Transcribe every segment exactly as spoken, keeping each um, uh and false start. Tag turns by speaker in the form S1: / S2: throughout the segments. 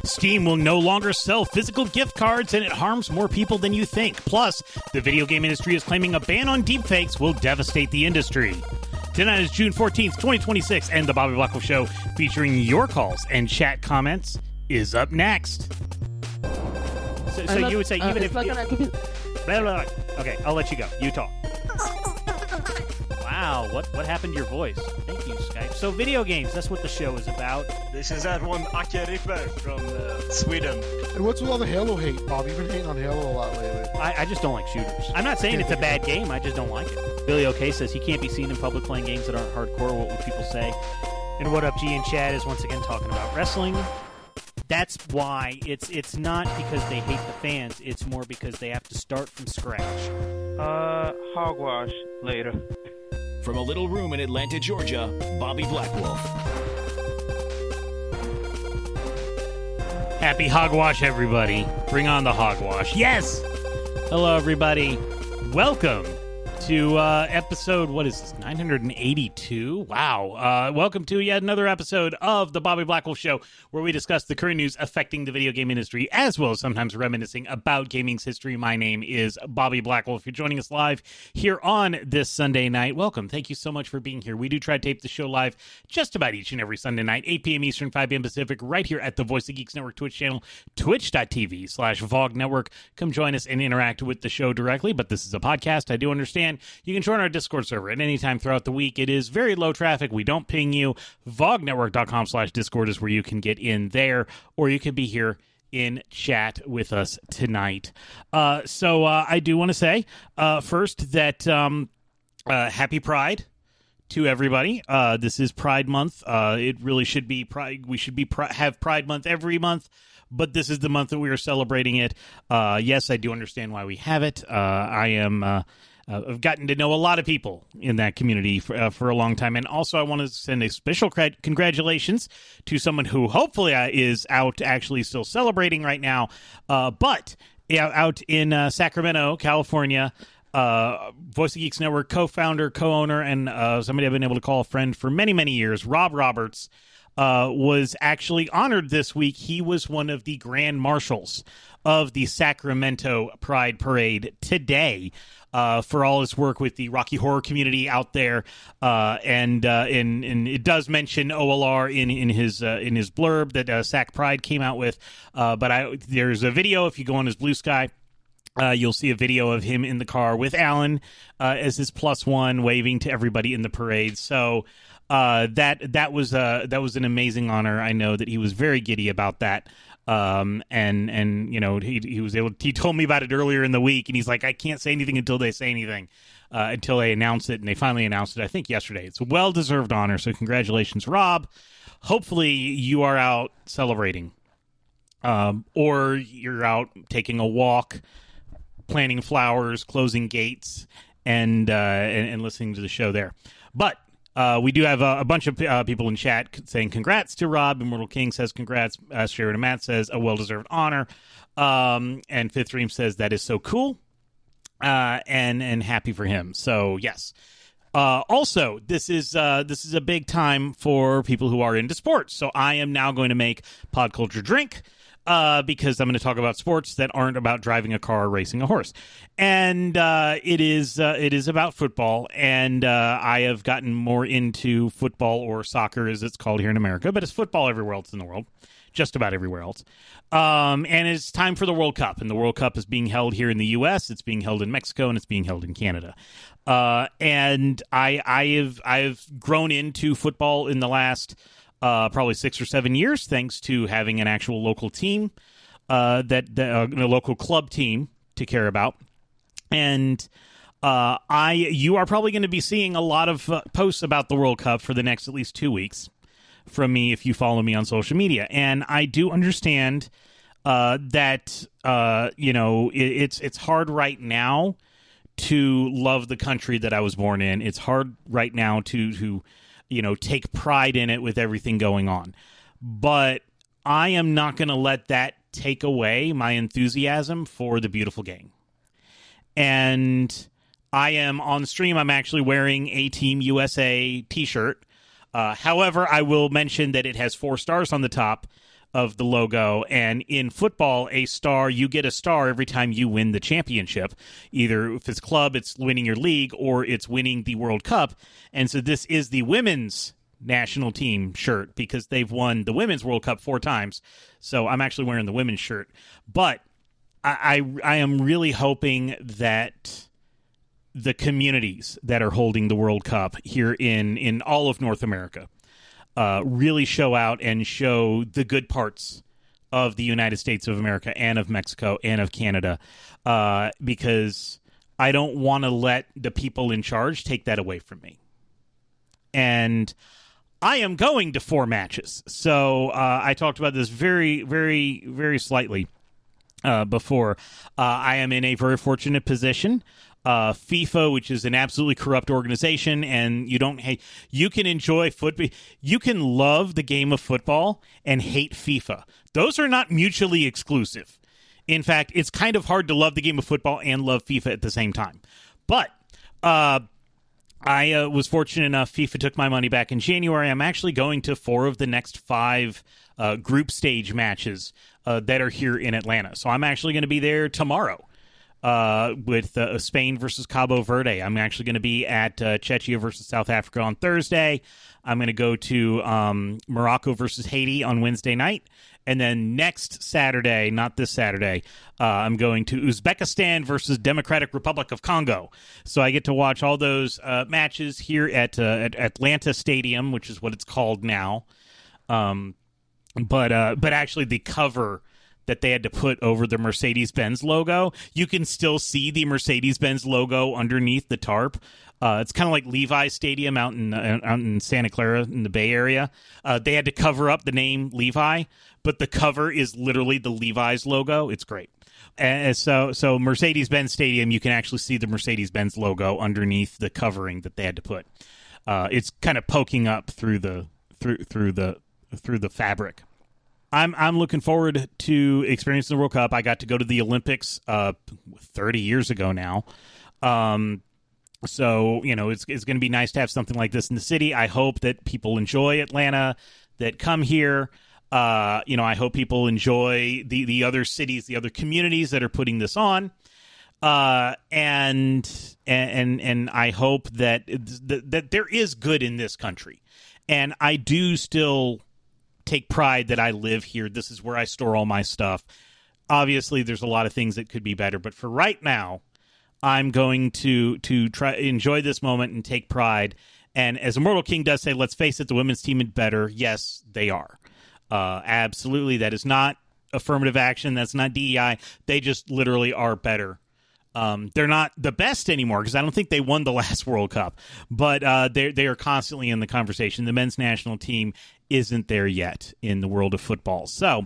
S1: Steam will no longer sell physical gift cards, and it harms more people than you think. Plus, the video game industry is claiming a ban on deepfakes will devastate the industry. Tonight is June fourteenth, twenty twenty-six, and the Bobby Blackwell Show, featuring your calls and chat comments, is up next. So, so you would say, uh, even if... You, blah, blah, blah. Okay, I'll let you go. You talk. Wow, what what happened to your voice? Thank you, Skype. So video games, that's what the show is about.
S2: This is that one Ake Ripper from uh, Sweden.
S3: And what's with all the Halo hate, Bob? You've been hating on Halo a lot lately.
S1: I, I just don't like shooters. I'm not saying it's a bad game, I just don't like it. Billy OK says he can't be seen in public playing games that aren't hardcore. What would people say? And What Up G and Chad is once again talking about wrestling. That's why it's it's not because they hate the fans, it's more because they have to start from scratch.
S4: Uh, hogwash later.
S5: From a little room in Atlanta, Georgia, Bobby Blackwolf.
S1: Happy hogwash, everybody. Bring on the hogwash. Yes! Hello, everybody. Welcome to uh, episode, what is this, nine eighty-two? Wow. Uh, welcome to yet another episode of the Bobby Blackwolf Show, where we discuss the current news affecting the video game industry, as well as sometimes reminiscing about gaming's history. My name is Bobby Blackwolf. If you're joining us live here on this Sunday night, welcome. Thank you so much for being here. We do try to tape the show live just about each and every Sunday night, eight p.m. Eastern, five p.m. Pacific, right here at the Voice of Geeks Network Twitch channel, twitch.tv slash VOG Network. Come join us and interact with the show directly, but this is a podcast. I do understand. You can join our Discord server at any time throughout the week. It is very low traffic. We don't ping you. vognetwork.com slash Discord is where you can get in there, or you can be here in chat with us tonight. Uh, so uh, I do want to say uh, first that um, uh, happy Pride to everybody. Uh, this is Pride Month. Uh, it really should be Pride. We should be pri- have Pride Month every month, but this is the month that we are celebrating it. Uh, yes, I do understand why we have it. Uh, I am... Uh, Uh, I've gotten to know a lot of people in that community for, uh, for a long time. And also, I want to send a special cra- congratulations to someone who hopefully uh, is out actually still celebrating right now. Uh, but yeah, out in uh, Sacramento, California, uh, Voice of Geeks Network co-founder, co-owner, and uh, somebody I've been able to call a friend for many, many years, Rob Roberts, uh, was actually honored this week. He was one of the grand marshals of the Sacramento Pride Parade today. Uh, for all his work with the Rocky Horror community out there, uh, and uh, and and it does mention O L R in in his uh, in his blurb that uh, Sac Pride came out with. Uh, but I there's a video if you go on his Blue Sky. Uh, you'll see a video of him in the car with Alan uh, as his plus one, waving to everybody in the parade. So uh, that that was uh, that was an amazing honor. I know that he was very giddy about that. Um, and, and, you know, he, he was able to, he told me about it earlier in the week, and he's like, I can't say anything until they say anything, uh, until they announce it. And they finally announced it, I think yesterday. It's a well-deserved honor. So congratulations, Rob. Hopefully you are out celebrating, um, or you're out taking a walk, planting flowers, closing gates, and, uh, and, and listening to the show there. But, Uh, we do have uh, a bunch of uh, people in chat saying congrats to Rob. Immortal King says congrats. Uh, Sheridan Matt says a well-deserved honor. Um, and Fifth Dream says that is so cool uh, and and happy for him. So, yes. Uh, also, this is uh, this is a big time for people who are into sports. So I am now going to make Pod Culture Drink. Uh, because I'm going to talk about sports that aren't about driving a car or racing a horse, and uh, it is uh, it is about football. And uh, I have gotten more into football, or soccer as it's called here in America, but it's football everywhere else in the world, just about everywhere else. Um, and it's time for the World Cup, and the World Cup is being held here in the U S. It's being held in Mexico, and it's being held in Canada. Uh, and I I have I have grown into football in the last. Uh, probably six or seven years, thanks to having an actual local team, uh, that, that uh, a local club team to care about, and uh, I, you are probably going to be seeing a lot of uh, posts about the World Cup for the next at least two weeks from me if you follow me on social media, and I do understand uh, that uh, you know it, it's it's hard right now to love the country that I was born in. It's hard right now to to. you know, take pride in it with everything going on. But I am not going to let that take away my enthusiasm for the beautiful game. And I am on stream. I'm actually wearing a Team U S A t-shirt. Uh, however, I will mention that it has four stars on the top of the logo. And in football, a star, you get a star every time you win the championship. Either if it's club, it's winning your league, or it's winning the World Cup. And so this is the women's national team shirt because they've won the Women's World Cup four times. So I'm actually wearing the women's shirt. But I, I, I am really hoping that the communities that are holding the World Cup here in, in all of North America uh, really show out and show the good parts of the United States of America and of Mexico and of Canada, uh, because I don't want to let the people in charge take that away from me. And I am going to four matches. So uh, I talked about this very, very, very slightly uh, before. Uh, I am in a very fortunate position. Uh, FIFA, which is an absolutely corrupt organization, and you don't hate. You can enjoy football. You can love the game of football and hate FIFA. Those are not mutually exclusive. In fact, it's kind of hard to love the game of football and love FIFA at the same time. But uh, I uh, was fortunate enough. FIFA took my money back in January. I'm actually going to four of the next five uh, group stage matches uh, that are here in Atlanta. So I'm actually going to be there tomorrow. Uh, with uh, Spain versus Cabo Verde. I'm actually going to be at uh, Czechia versus South Africa on Thursday. I'm going to go to um, Morocco versus Haiti on Wednesday night. And then next Saturday, not this Saturday, uh, I'm going to Uzbekistan versus Democratic Republic of Congo. So I get to watch all those uh, matches here at, uh, at Atlanta Stadium, which is what it's called now. Um, but uh, but actually the cover that they had to put over the Mercedes-Benz logo, you can still see the Mercedes-Benz logo underneath the tarp. Uh, it's kind of like Levi's Stadium out in uh, out in Santa Clara in the Bay Area. Uh, they had to cover up the name Levi, but the cover is literally the Levi's logo. It's great. And so, so Mercedes-Benz Stadium, you can actually see the Mercedes-Benz logo underneath the covering that they had to put. Uh, it's kind of poking up through the through through the through the fabric. I'm I'm looking forward to experiencing the World Cup. I got to go to the Olympics uh, thirty years ago now. Um, so, you know, it's it's going to be nice to have something like this in the city. I hope that people enjoy Atlanta, that come here. Uh, you know, I hope people enjoy the, the other cities, the other communities that are putting this on. Uh, and and and I hope that that, that there is good in this country. And I do still take pride that I live here. This is where I store all my stuff. Obviously, there's a lot of things that could be better, but for right now, I'm going to to try enjoy this moment and take pride. And as Immortal King does say, let's face it, the women's team is better. Yes, they are. Uh, absolutely. That is not affirmative action. That's not D E I. They just literally are better. Um, they're not the best anymore because I don't think they won the last World Cup, but uh, they they are constantly in the conversation. The men's national team isn't there yet in the world of football. So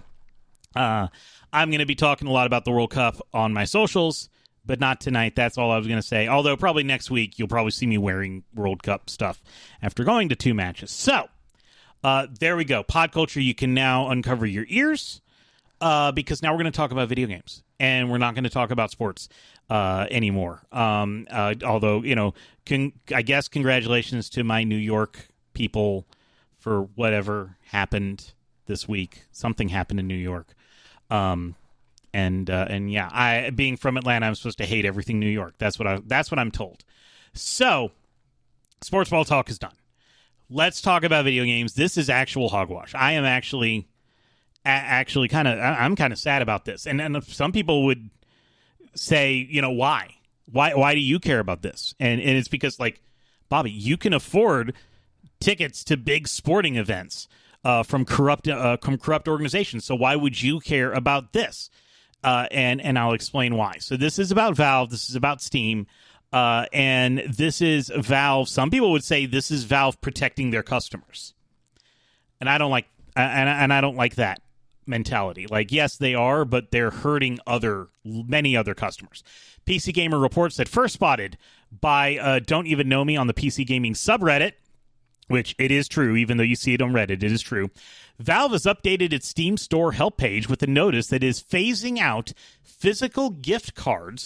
S1: uh, I'm going to be talking a lot about the World Cup on my socials, but not tonight. That's all I was going to say. Although probably next week you'll probably see me wearing World Cup stuff after going to two matches. So uh, there we go. Pod culture, you can now uncover your ears uh, because now we're going to talk about video games and we're not going to talk about sports uh, anymore. Um, uh, although, you know, con- I guess congratulations to my New York people for whatever happened this week. Something happened in New York. Um, and, uh, and yeah, I, being from Atlanta, I'm supposed to hate everything New York. That's what I, that's what I'm told. So sports ball talk is done. Let's talk about video games. This is actual hogwash. I am actually, a- actually kind of, I'm kind of sad about this. And, and some people would say, you know, why, why, why do you care about this? And, and it's because, like, Bobby, you can afford tickets to big sporting events uh, from corrupt uh, from corrupt organizations. So why would you care about this? Uh, and and I'll explain why. So this is about Valve. This is about Steam. Uh, and this is Valve. Some people would say this is Valve protecting their customers. And I don't like and, and I don't like that mentality. Like, yes, they are, but they're hurting other many other customers. P C Gamer reports that first spotted by uh, Don't Even Know Me on the P C Gaming subreddit, which it is true, even though you see it on Reddit, it is true. Valve has updated its Steam Store help page with a notice that is phasing out physical gift cards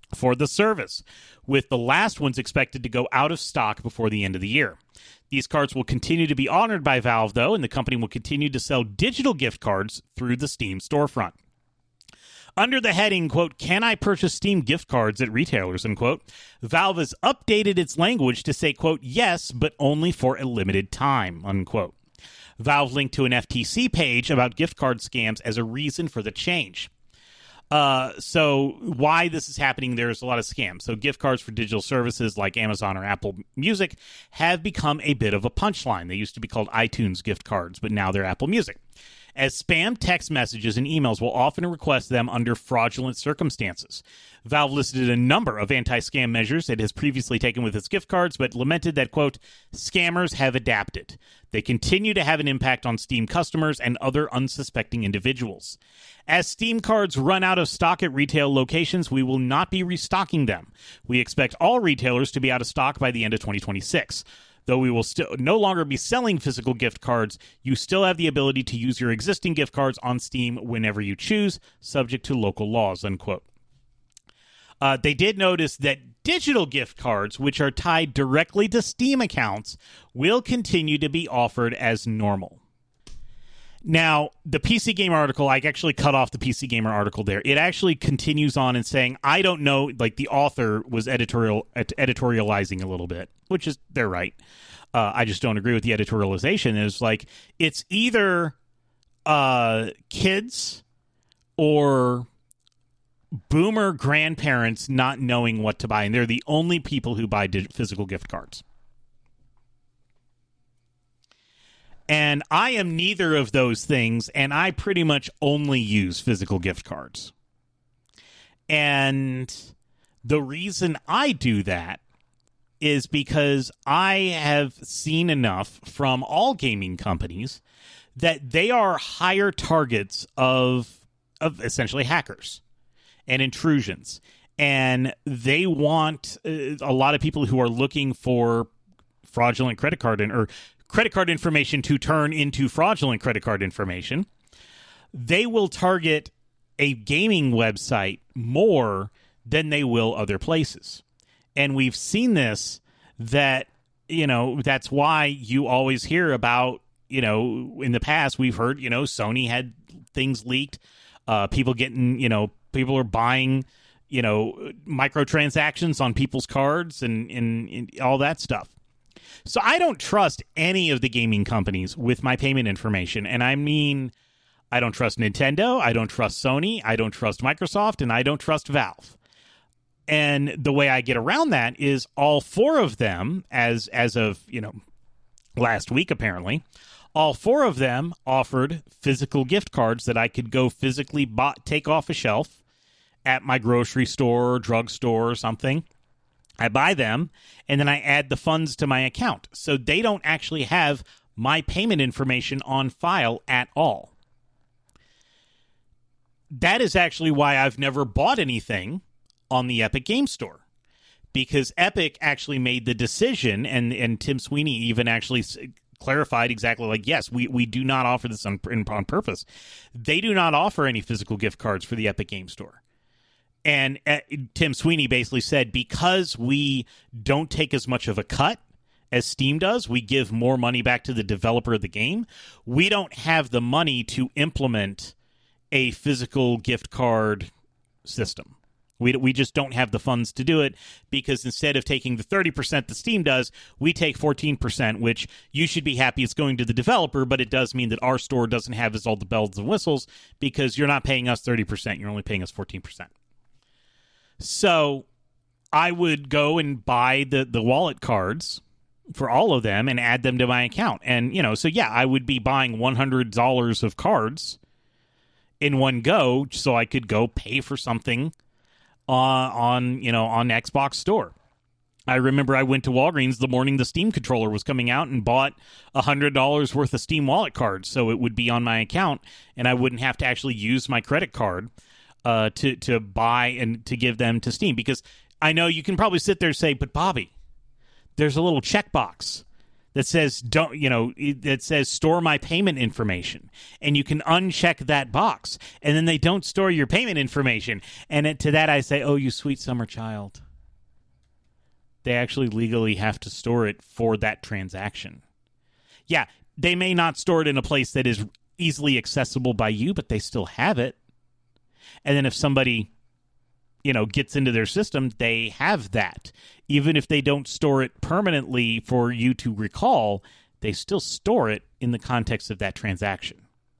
S1: for the service, with the last ones expected to go out of stock before the end of the year. These cards will continue to be honored by Valve, though, and the company will continue to sell digital gift cards through the Steam storefront. Under the heading, quote, "Can I purchase Steam gift cards at retailers," unquote, Valve has updated its language to say, quote, "Yes, but only for a limited time," unquote. Valve linked to an F T C page about gift card scams as a reason for the change. Uh, so why this is happening, there's a lot of scams. So gift cards for digital services like Amazon or Apple Music have become a bit of a punchline. They used to be called iTunes gift cards, but now they're Apple Music, as spam text messages and emails will often request them under fraudulent circumstances. Valve listed a number of anti-scam measures it has previously taken with its gift cards, but lamented that, quote, "Scammers have adapted. They continue to have an impact on Steam customers and other unsuspecting individuals. As Steam cards run out of stock at retail locations, we will not be restocking them. We expect all retailers to be out of stock by the end of twenty twenty-six. Though we will still no longer be selling physical gift cards, you still have the ability to use your existing gift cards on Steam whenever you choose, subject to local laws," unquote. Uh, they did notice that digital gift cards, which are tied directly to Steam accounts, will continue to be offered as normal. Now, the P C Gamer article, I actually cut off the P C Gamer article there. It actually continues on and saying, I don't know, like the author was editorial ed- editorializing a little bit, which is, they're right. Uh, I just don't agree with the editorialization. It's like, it's either uh, kids or boomer grandparents not knowing what to buy, and they're the only people who buy dig- physical gift cards. And I am neither of those things, and I pretty much only use physical gift cards. And the reason I do that is because I have seen enough from all gaming companies that they are higher targets of of essentially hackers and intrusions. And they want uh, a lot of people who are looking for fraudulent credit card in, or credit card information to turn into fraudulent credit card information. They will target a gaming website more than they will other places. And we've seen this, that, you know, that's why you always hear about, you know, in the past, we've heard, you know, Sony had things leaked, uh, people getting, you know, people are buying, you know, microtransactions on people's cards and, and, and all that stuff. So I don't trust any of the gaming companies with my payment information. And I mean, I don't trust Nintendo, I don't trust Sony, I don't trust Microsoft, and I don't trust Valve. And the way I get around that is all four of them, as as of, you know, last week apparently, all four of them offered physical gift cards that I could go physically buy, take off a shelf at my grocery store or drugstore or something. I buy them, and then I add the funds to my account. So they don't actually have my payment information on file at all. That is actually why I've never bought anything on the Epic Game Store. Because Epic actually made the decision, and, and Tim Sweeney even actually clarified exactly, like, yes, we, we do not offer this on, on purpose. They do not offer any physical gift cards for the Epic Game Store. And uh, Tim Sweeney basically said, because we don't take as much of a cut as Steam does, we give more money back to the developer of the game. We don't have the money to implement a physical gift card system. We we just don't have the funds to do it, because instead of taking the thirty percent that Steam does, we take fourteen percent, which you should be happy it's going to the developer, but it does mean that our store doesn't have as all the bells and whistles, because you're not paying us thirty percent, you're only paying us fourteen percent. So I would go and buy the, the wallet cards for all of them and add them to my account. And, you know, so yeah, I would be buying one hundred dollars of cards in one go so I could go pay for something uh, on, you know, on Xbox Store. I remember I went to Walgreens the morning the Steam controller was coming out and bought one hundred dollars worth of Steam wallet cards so it would be on my account and I wouldn't have to actually use my credit card Uh, to to buy and to give them to Steam. Because I know you can probably sit there and say, but Bobby, there's a little checkbox that says don't you know that says store my payment information, and you can uncheck that box, and then they don't store your payment information, and it, to that I say, oh, you sweet summer child. They actually legally have to store it for that transaction. Yeah, they may not store it in a place that is easily accessible by you, but they still have it. And then if somebody, you know, gets into their system, they have that. Even if they don't store it permanently for you to recall, they still store it in the context of that transaction.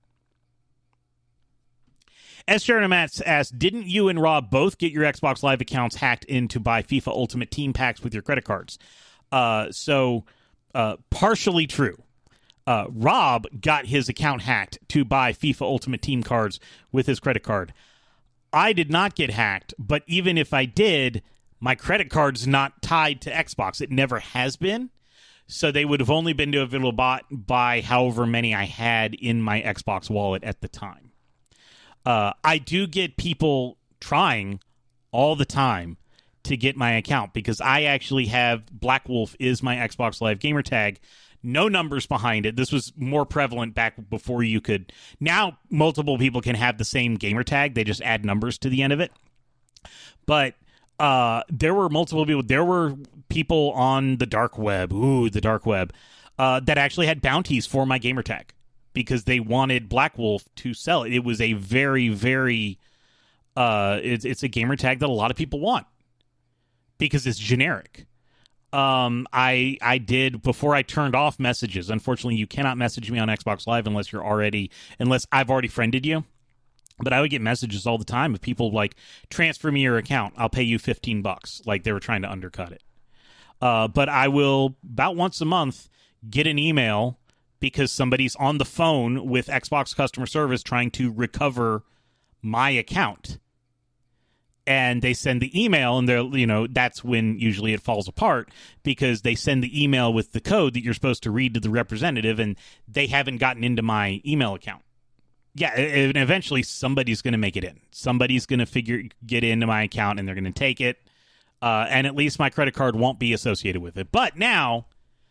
S1: S. Sharon Matz asked, didn't you and Rob both get your Xbox Live accounts hacked in to buy FIFA Ultimate Team packs with your credit cards? Uh, so, uh, partially true. Uh, Rob got his account hacked to buy FIFA Ultimate Team cards with his credit card. I did not get hacked, but even if I did, my credit card's not tied to Xbox. It never has been. So they would have only been available to buy however many I had in my Xbox wallet at the time. Uh, I do get people trying all the time to get my account because I actually have Black Wolf is my Xbox Live gamer tag. No numbers behind it. This was more prevalent back before you could. Now, multiple people can have the same gamer tag. They just add numbers to the end of it. But uh, there were multiple people. There were people on the dark web. Ooh, the dark web. Uh, that actually had bounties for my gamer tag because they wanted Black Wolf to sell it. It was a very, very. Uh, it's it's a gamer tag that a lot of people want because it's generic. Um, I I did before I turned off messages. Unfortunately, you cannot message me on Xbox Live unless you're already unless I've already friended you. But I would get messages all the time of people like, transfer me your account. I'll pay you fifteen bucks. Like they were trying to undercut it. Uh, but I will about once a month get an email because somebody's on the phone with Xbox customer service trying to recover my account. And they send the email, and they're, you know, that's when usually it falls apart because they send the email with the code that you're supposed to read to the representative, and they haven't gotten into my email account. Yeah, and eventually somebody's going to make it in. Somebody's going to figure get into my account, and they're going to take it, uh, and at least my credit card won't be associated with it. But now,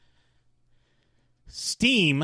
S1: Steam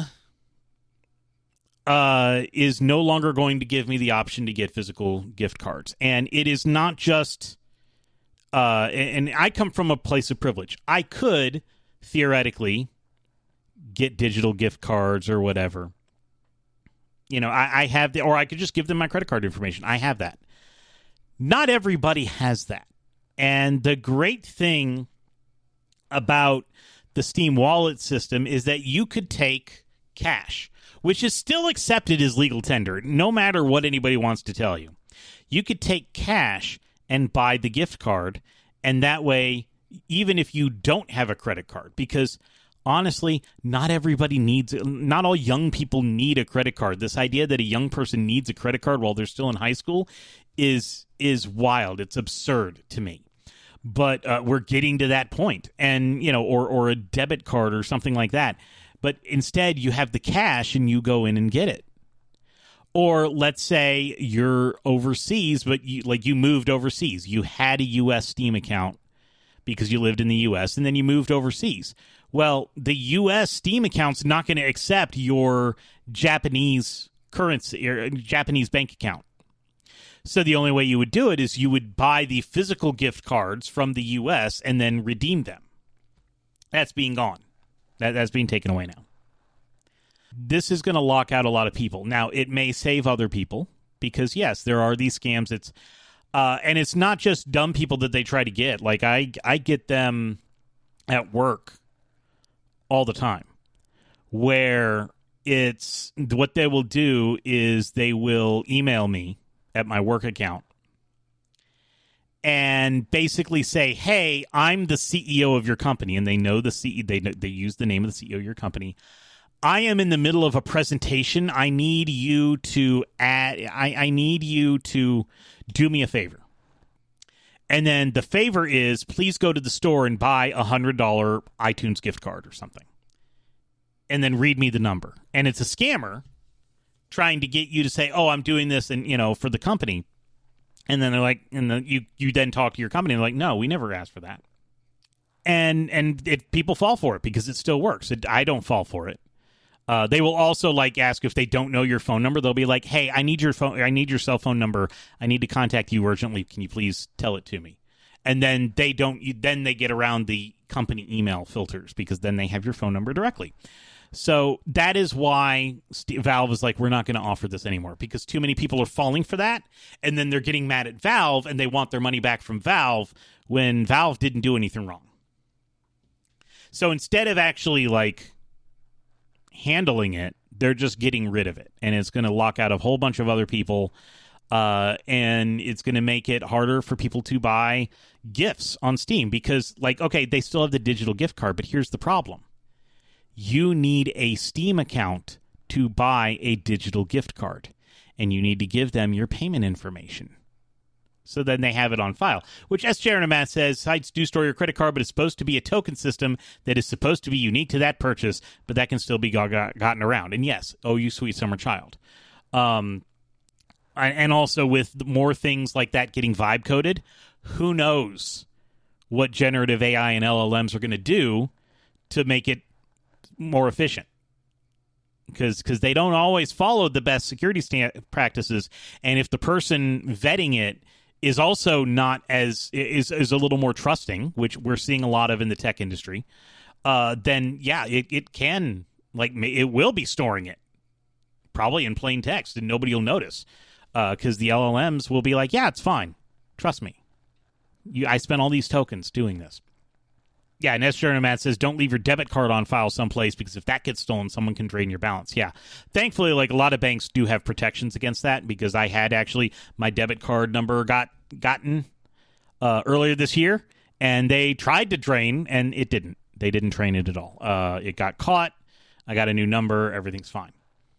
S1: uh, is no longer going to give me the option to get physical gift cards. And it is not just... Uh, and I come from a place of privilege. I could, theoretically, get digital gift cards or whatever. You know, I, I have... the, or I could just give them my credit card information. I have that. Not everybody has that. And the great thing about the Steam Wallet system is that you could take cash, which is still accepted as legal tender, no matter what anybody wants to tell you. You could take cash and buy the gift card, and that way, even if you don't have a credit card, because honestly, not everybody needs, not all young people need a credit card. This idea that a young person needs a credit card while they're still in high school is is wild. It's absurd to me. But uh, we're getting to that point, and you know, or or a debit card or something like that. But instead, you have the cash and you go in and get it. Or let's say you're overseas, but you, like you moved overseas. You had a U S Steam account because you lived in the U S and then you moved overseas. Well, the U S Steam account's not going to accept your Japanese currency or Japanese bank account. So the only way you would do it is you would buy the physical gift cards from the U S and then redeem them. That's being gone. That, that's being taken away now. This is going to lock out a lot of people. Now, it may save other people because, yes, there are these scams. It's uh, and it's not just dumb people that they try to get. Like, I, I get them at work all the time where it's what they will do is they will email me at my work account and basically say, hey, I'm the C E O of your company. And they know the C E O, they, they use the name of the C E O of your company. I am in the middle of a presentation. I need you to add, I, I need you to do me a favor. And then the favor is, please go to the store and buy a one hundred dollars iTunes gift card or something. And then read me the number. And it's a scammer trying to get you to say, oh, I'm doing this and, you know, for the company. And then they're like, and then you, you then talk to your company and they're like, no, we never asked for that. and and it, people fall for it because it still works. It, I don't fall for it. Uh, they will also like ask if they don't know your phone number. They'll be like, "Hey, I need your phone. I need your cell phone number. I need to contact you urgently. Can you please tell it to me?" And then they don't. Then they get around the company email filters because then they have your phone number directly. So that is why Valve is like, we're not going to offer this anymore because too many people are falling for that, and then they're getting mad at Valve and they want their money back from Valve when Valve didn't do anything wrong. So instead of actually like handling it, they're just getting rid of it, and it's going to lock out a whole bunch of other people, uh, and it's going to make it harder for people to buy gifts on Steam because, like, okay, they still have the digital gift card, but here's the problem. You need a Steam account to buy a digital gift card, and you need to give them your payment information. So then they have it on file, which, as Sharon Matt says, sites do store your credit card, but it's supposed to be a token system that is supposed to be unique to that purchase, but that can still be got, got, gotten around. And yes, oh, you sweet summer child. Um, and also with more things like that getting vibe coded, who knows what generative A I and L L Ms are going to do to make it more efficient. Because because they don't always follow the best security sta- practices, and if the person vetting it is also not as is is a little more trusting, which we're seeing a lot of in the tech industry, uh, then yeah, it, it can like it will be storing it probably in plain text, and nobody will notice because uh, the L L Ms will be like, yeah, it's fine, trust me. You, I spent all these tokens doing this. Yeah, and S. Matt says, don't leave your debit card on file someplace because if that gets stolen, someone can drain your balance. Yeah. Thankfully, like a lot of banks do have protections against that because I had actually my debit card number got gotten uh, earlier this year, and they tried to drain, and it didn't. They didn't drain it at all. Uh, it got caught. I got a new number. Everything's fine.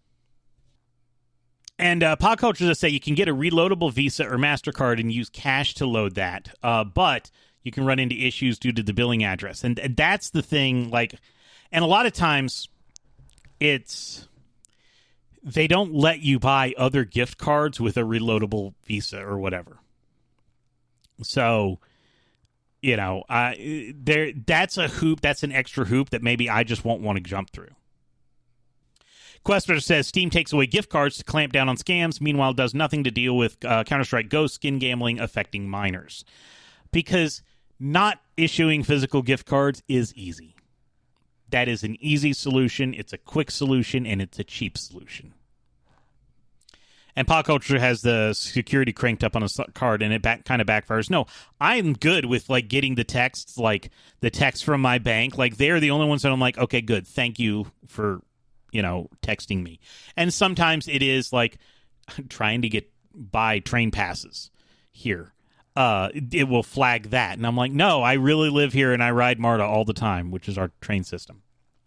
S1: And uh, Pop Culture does say you can get a reloadable Visa or MasterCard and use cash to load that, uh, but you can run into issues due to the billing address. And, and that's the thing, like, and a lot of times it's, they don't let you buy other gift cards with a reloadable Visa or whatever. So, you know, I there that's a hoop, that's an extra hoop that maybe I just won't want to jump through. Quester says Steam takes away gift cards to clamp down on scams, meanwhile does nothing to deal with uh, Counter-Strike Go skin gambling affecting minors. Because not issuing physical gift cards is easy. That is an easy solution, it's a quick solution, and it's a cheap solution. And Pop Culture has the security cranked up on a card, and it back, kind of backfires. No, I'm good with like getting the texts, like the text from my bank. Like they're the only ones that I'm like, okay, good, thank you for, you know, texting me. And sometimes it is like trying to get buy train passes here. Uh, it will flag that, and I'm like, no, I really live here, and I ride MARTA all the time, which is our train system.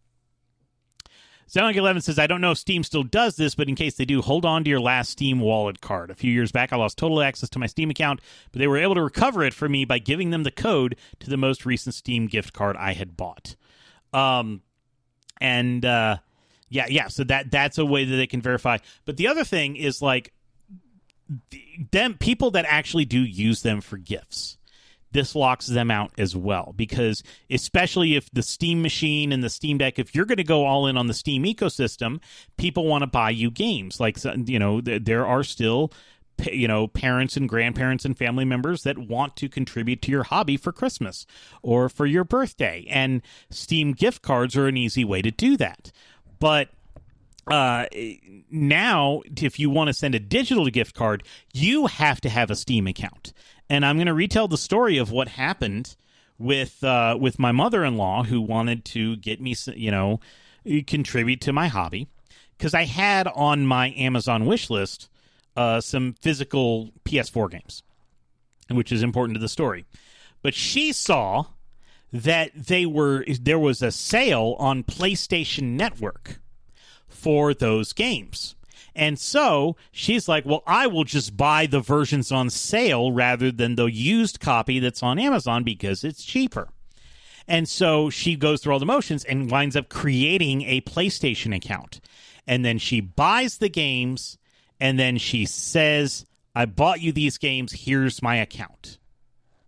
S1: Zonic eleven says, I don't know if Steam still does this, but in case they do, hold on to your last Steam wallet card. A few years back, I lost total access to my Steam account, but they were able to recover it for me by giving them the code to the most recent Steam gift card I had bought. Um, and, uh, yeah, yeah, so that that's a way that they can verify. But the other thing is, like, them people that actually do use them for gifts. This locks them out as well, because especially if the Steam machine and the Steam Deck, if you're going to go all in on the Steam ecosystem, people want to buy you games. Like, you know, there are still, you know, parents and grandparents and family members that want to contribute to your hobby for Christmas or for your birthday. And Steam gift cards are an easy way to do that. But uh, now, if you want to send a digital gift card, you have to have a Steam account. And I'm going to retell the story of what happened with uh, with my mother-in-law, who wanted to get me, you know, contribute to my hobby, because I had on my Amazon wish list uh, some physical P S four games, which is important to the story. But she saw that they were there was a sale on PlayStation Network for those games. And so she's like, well, I will just buy the versions on sale rather than the used copy that's on Amazon because it's cheaper. And so she goes through all the motions and winds up creating a PlayStation account. And then she buys the games, and then she says, I bought you these games, here's my account.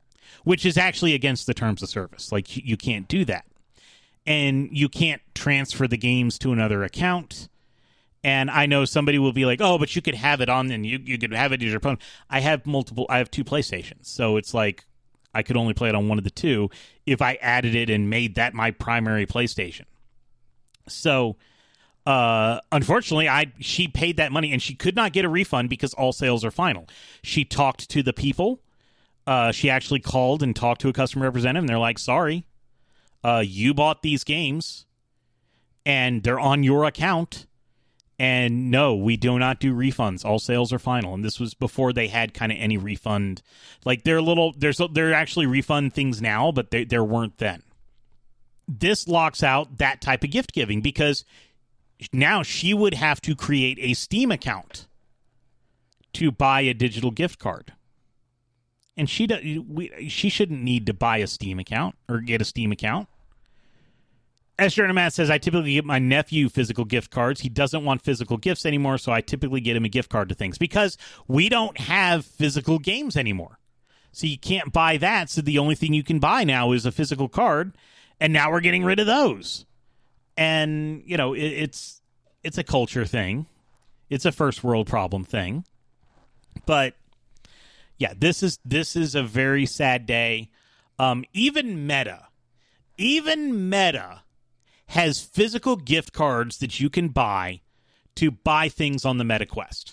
S1: which is actually against the terms of service. Like, you, you can't do that. And you can't transfer the games to another account. And I know somebody will be like, oh, but you could have it on, and you, you could have it as your phone. I have multiple, I have two PlayStations. So it's like, I could only play it on one of the two if I added it and made that my primary PlayStation. So, uh, unfortunately, I she paid that money, and she could not get a refund because all sales are final. She talked to the people. Uh, she actually called and talked to a customer representative, and they're like, sorry, uh, you bought these games, and they're on your account, and no, we do not do refunds. All sales are final. And this was before they had kind of any refund. Like, they're little, there's they're actually refund things now, but they, there weren't then. This locks out that type of gift giving because now she would have to create a Steam account to buy a digital gift card. And she do, we, she shouldn't need to buy a Steam account or get a Steam account. Esther Matt says, I typically get my nephew physical gift cards. He doesn't want physical gifts anymore, so I typically get him a gift card to things because we don't have physical games anymore. So you can't buy that, so the only thing you can buy now is a physical card, and now we're getting rid of those. And, you know, it, it's it's a culture thing. It's a first world problem thing. But, yeah, this is this is a very sad day. Um, even Meta, even Meta has physical gift cards that you can buy to buy things on the MetaQuest.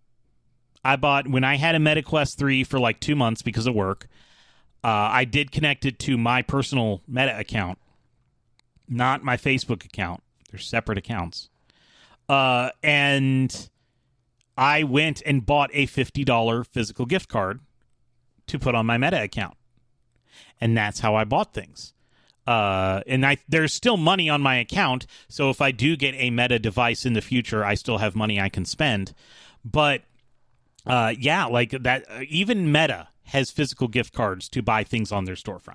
S1: I bought, when I had a MetaQuest three for like two months because of work, uh, I did connect it to my personal Meta account, not my Facebook account. They're separate accounts. Uh, and I went and bought a fifty dollars physical gift card to put on my Meta account. And that's how I bought things. Uh, and I, there's still money on my account, so if I do get a Meta device in the future, I still have money I can spend. But, uh, yeah, like that, uh, even Meta has physical gift cards to buy things on their storefront.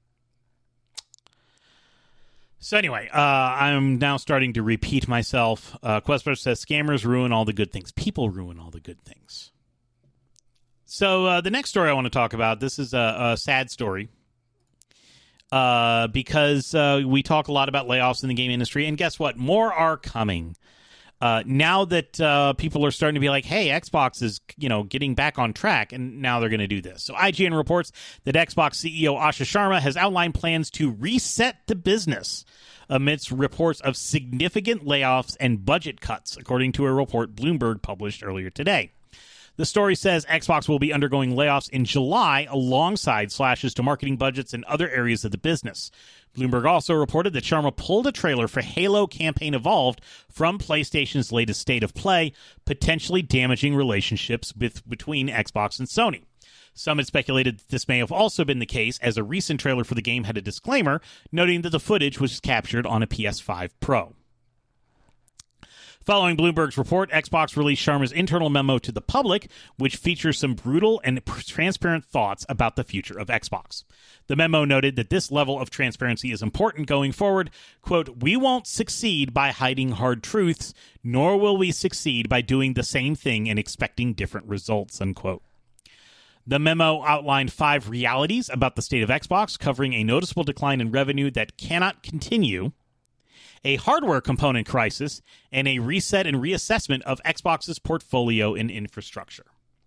S1: So anyway, uh, I'm now starting to repeat myself. Uh, Questbro says, scammers ruin all the good things. People ruin all the good things. So uh, the next story I want to talk about, this is a, a sad story. Uh, because uh, we talk a lot about layoffs in the game industry, and guess what? More are coming. Uh, now that uh, people are starting to be like, hey, Xbox is, you know, getting back on track, and now they're going to do this. So I G N reports that Xbox C E O Asha Sharma has outlined plans to reset the business amidst reports of significant layoffs and budget cuts, according to a report Bloomberg published earlier today. The story says Xbox will be undergoing layoffs in July alongside slashes to marketing budgets and other areas of the business. Bloomberg also reported that Sharma pulled a trailer for Halo Campaign Evolved from PlayStation's latest State of Play, potentially damaging relationships with, between Xbox and Sony. Some had speculated that this may have also been the case, as a recent trailer for the game had a disclaimer noting that the footage was captured on a P S five Pro. Following Bloomberg's report, Xbox released Sharma's internal memo to the public, which features some brutal and transparent thoughts about the future of Xbox. The memo noted that this level of transparency is important going forward. Quote, we won't succeed by hiding hard truths, nor will we succeed by doing the same thing and expecting different results, unquote. The memo outlined five realities about the state of Xbox, covering a noticeable decline in revenue that cannot continue, a hardware component crisis, and a reset and reassessment of Xbox's portfolio and infrastructure.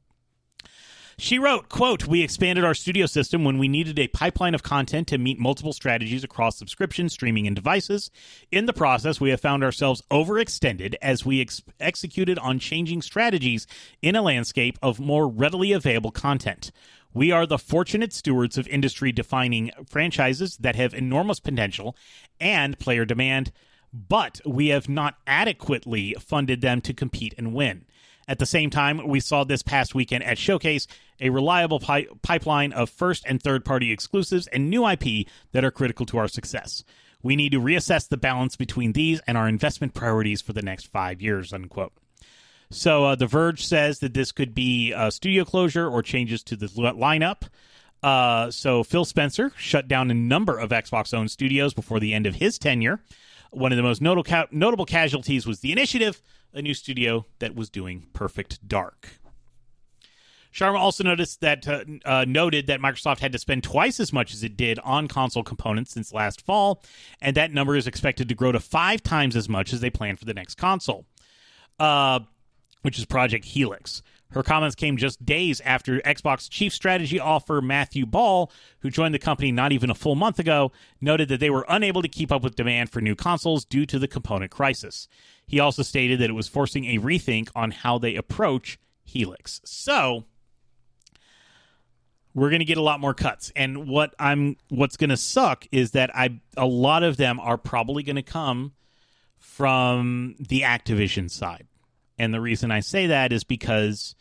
S1: She wrote, quote, we expanded our studio system when we needed a pipeline of content to meet multiple strategies across subscription, streaming, and devices. In the process, we have found ourselves overextended as we ex- executed on changing strategies in a landscape of more readily available content. We are the fortunate stewards of industry-defining franchises that have enormous potential and player demand, but we have not adequately funded them to compete and win. At the same time, we saw this past weekend at Showcase a reliable pi- pipeline of first and third-party exclusives and new I P that are critical to our success. We need to reassess the balance between these and our investment priorities for the next five years, unquote. So uh, The Verge says that this could be a studio closure or changes to the lineup. Uh, so Phil Spencer shut down a number of Xbox-owned studios before the end of his tenure. One of the most notable, ca- notable casualties was The Initiative, a new studio that was doing Perfect Dark. Sharma also noticed that uh, uh, noted that Microsoft had to spend twice as much as it did on console components since last fall, and that number is expected to grow to five times as much as they plan for the next console, uh, which is Project Helix. Her comments came just days after Xbox chief strategy officer Matthew Ball, who joined the company not even a full month ago, noted that they were unable to keep up with demand for new consoles due to the component crisis. He also stated that it was forcing a rethink on how they approach Helix. So we're going to get a lot more cuts, and what I'm what's going to suck is that I a lot of them are probably going to come from the Activision side. And the reason I say that is because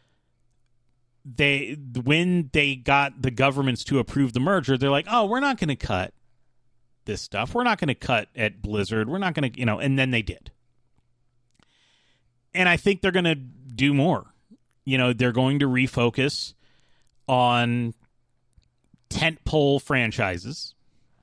S1: they when they got the governments to approve the merger, they're like, oh, we're not going to cut this stuff. We're not going to cut at Blizzard. We're not going to, you know, and then they did. And I think they're going to do more. You know, they're going to refocus on tentpole franchises.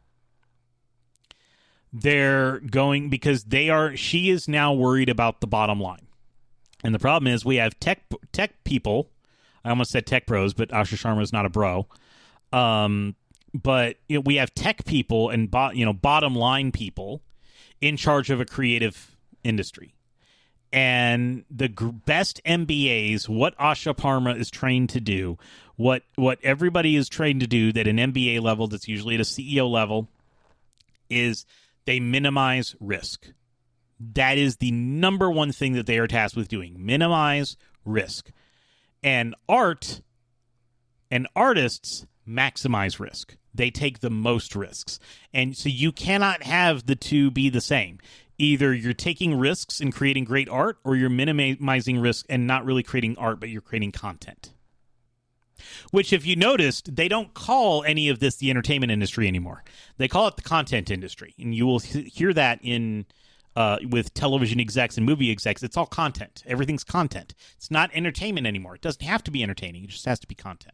S1: They're going because they are, she is now worried about the bottom line. And the problem is we have tech tech people. I almost said tech pros, but Asha Sharma is not a bro. Um, but you know, we have tech people and bo- you know bottom line people in charge of a creative industry. And the g- best M B As, what Asha Sharma is trained to do, what what everybody is trained to do at an M B A level that's usually at a C E O level, is they minimize risk. That is the number one thing that they are tasked with doing. Minimize risk. And art and artists maximize risk. They take the most risks. And so you cannot have the two be the same. Either you're taking risks and creating great art, or you're minimizing risk and not really creating art, but you're creating content. Which, if you noticed, they don't call any of this the entertainment industry anymore. They call it the content industry. And you will hear that in... Uh, with television execs and movie execs, it's all content. Everything's content. It's not entertainment anymore. It doesn't have to be entertaining. It just has to be content.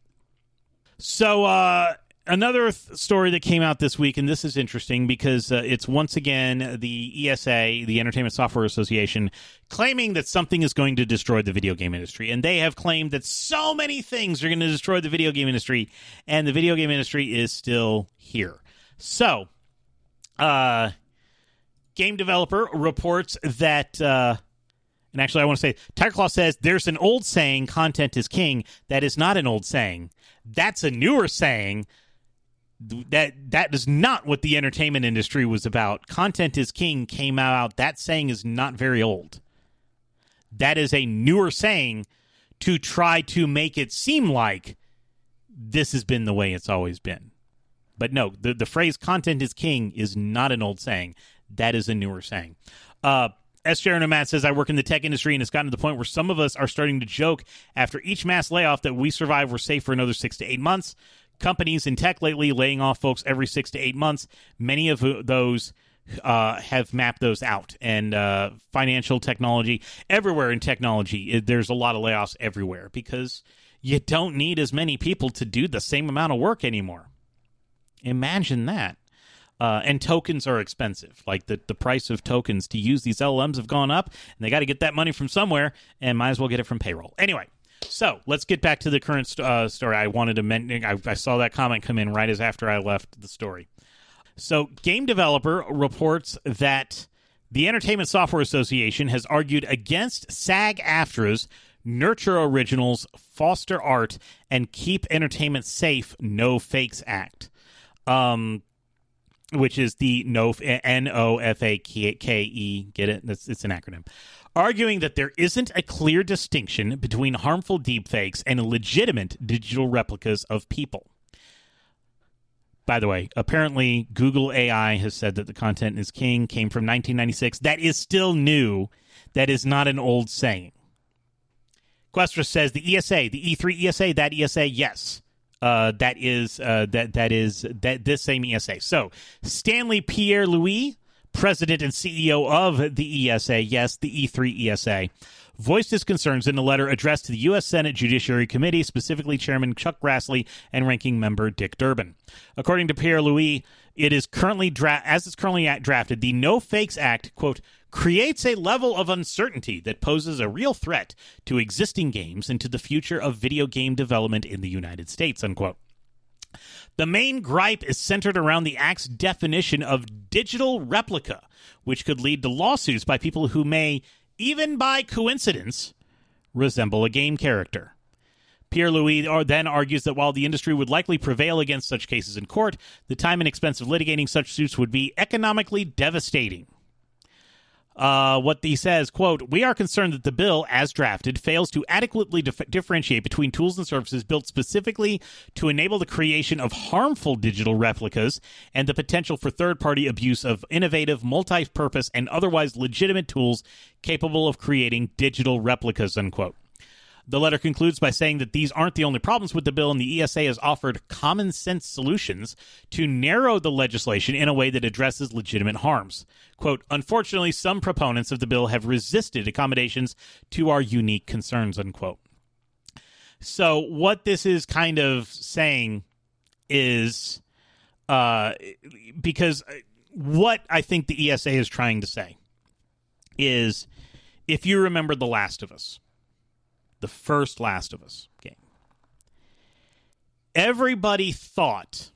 S1: So uh, another th- story that came out this week, and this is interesting because uh, it's once again the E S A, the Entertainment Software Association, claiming that something is going to destroy the video game industry. And they have claimed that so many things are going to destroy the video game industry, and the video game industry is still here. So, uh... Game Developer reports that, uh, and actually I want to say, Tiger Claw says, there's an old saying, content is king. That is not an old saying. That's a newer saying. That That is not what the entertainment industry was about. Content is king came out. That saying is not very old. That is a newer saying to try to make it seem like this has been the way it's always been. But no, the, the phrase content is king is not an old saying. That is a newer saying. Uh, S. Sharon Matt says, I work in the tech industry, and it's gotten to the point where some of us are starting to joke after each mass layoff that we survive, we're safe for another six to eight months. Companies in tech lately laying off folks every six to eight months. Many of those uh, have mapped those out. And uh, financial technology, everywhere in technology, there's a lot of layoffs everywhere because you don't need as many people to do the same amount of work anymore. Imagine that. Uh, and tokens are expensive. Like the, the price of tokens to use these L L Ms have gone up, and they got to get that money from somewhere, and might as well get it from payroll. Anyway, so let's get back to the current st- uh, story. I wanted to mention, I, I saw that comment come in right as after I left the story. So Game Developer reports that the Entertainment Software Association has argued against SAG-AFTRA's Nurture Originals, Foster Art, and Keep Entertainment Safe No Fakes Act. Um... which is the no N O F A K E, get it? That's, it's an acronym. Arguing that there isn't a clear distinction between harmful deepfakes and legitimate digital replicas of people. By the way, apparently Google A I has said that the content is king, came from nineteen ninety-six. That is still new. That is not an old saying. Questra says the E S A, the E three E S A, that E S A, yes. Uh, that is uh, that that is that this same E S A. So Stanley Pierre Louis, president and C E O of the E S A, yes, the E three E S A, voiced his concerns in a letter addressed to the U S Senate Judiciary Committee, specifically Chairman Chuck Grassley and Ranking Member Dick Durbin. According to Pierre Louis, It is currently dra- as it's currently at drafted, the No Fakes Act, quote, creates a level of uncertainty that poses a real threat to existing games and to the future of video game development in the United States, unquote. The main gripe is centered around the Act's definition of digital replica, which could lead to lawsuits by people who may, even by coincidence, resemble a game character. Pierre-Louis then argues that while the industry would likely prevail against such cases in court, the time and expense of litigating such suits would be economically devastating. Uh, what he says, quote, we are concerned that the bill, as drafted, fails to adequately dif- differentiate between tools and services built specifically to enable the creation of harmful digital replicas and the potential for third-party abuse of innovative, multi-purpose, and otherwise legitimate tools capable of creating digital replicas, unquote. The letter concludes by saying that these aren't the only problems with the bill, and the E S A has offered common-sense solutions to narrow the legislation in a way that addresses legitimate harms. Quote, unfortunately, some proponents of the bill have resisted accommodations to our unique concerns, unquote. So what this is kind of saying is, uh, because what I think the E S A is trying to say is, if you remember The Last of Us, the first Last of Us game, everybody thought